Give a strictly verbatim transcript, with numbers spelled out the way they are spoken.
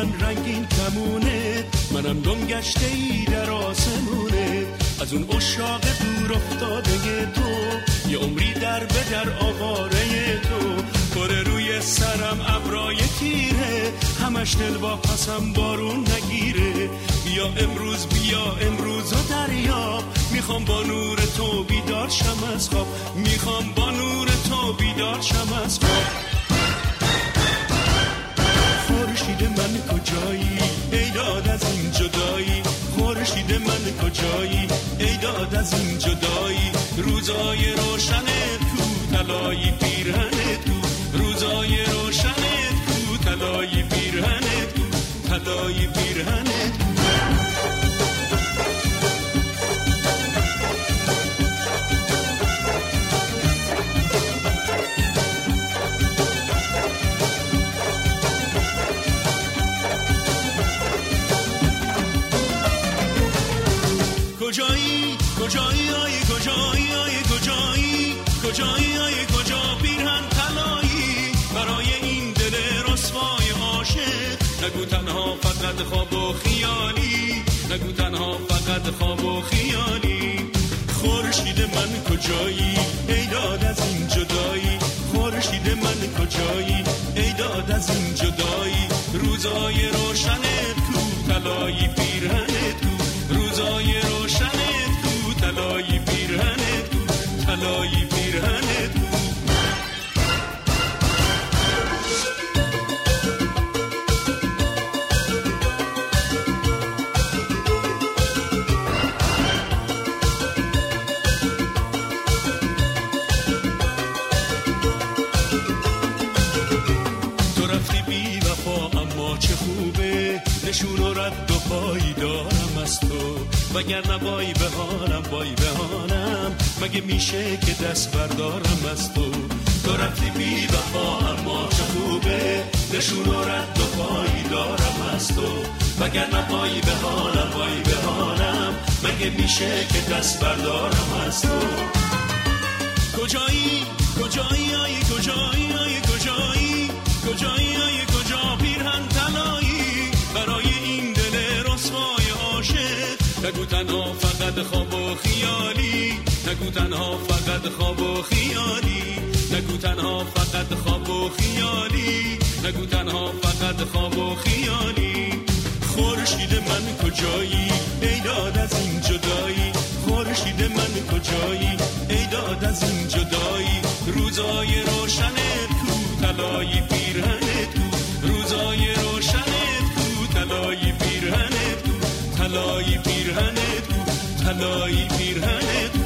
من رنگین کمونه، منم گم گشته ای در آسمونه. از اون عشاق دور افتاده تو، یه عمری در به در آواره تو. پره روی سرم ابرای تیره، همش دل با پسم بارون نگیره. بیا امروز بیا امروز و دریا، میخوام با نور تو بیدار شم از خواب، میخوام با نور تو بیدار شم از خواب. خورشید من کجایی ای داد از این جدایی، خورشید من کجایی ای داد از این جدایی. روزای روشنت کو طلایی پیرهنت کو، روزای روشنت کو طلایی پیرهنت کو، طلایی پیرهنت کو. کجایی کجایی آی کجایی آی کجایی کجایی آی کجا پیرهن طلایی برای این دل رسوای عاشق. نگو تنها فقط خواب و خیالی، نگو تنها فقط خواب و خیالی. خورشید من کجایی ای داد از این جدایی، خورشید من کجایی ای داد از این جدایی. روزای روشنت کو طلایی پیرهنت کو، روزای روشنت کو طلایی پیرهنت کو، طلایی پیرهنت کو. تو رفتی بی وفا اما چه خوبه، نشون و رد و پایی دارم از تو. وگرنه وای به حالم وای به حالم، مگه میشه که دست بردارم از تو. تو رفتی بی وفا اما چه خوبه، نشون و رد و پایی دارم از تو. وگرنه وای به حالم وای به حالم، مگه میشه که دست بردارم از تو. کجایی کجایی آی کجایی آی کجایی کجایی آی کجا پیرهن طلایی برای این دل رسوای عاشق. نگو تنها فقط خواب و خیالی، نگو تنها فقط خواب و خیالی، نگو تنها فقط خواب و خیالی، نگو تنها فقط خواب و خیالی. خورشید من کجایی ای داد از این جدایی، خورشید من کجایی ای داد از این جدایی. روزای روشنت کو طلایی پیرهنت کو، روزای روشنت کو طلایی پیرهنت کو، طلایی پیرهنت کو، طلایی پیرهنت کو.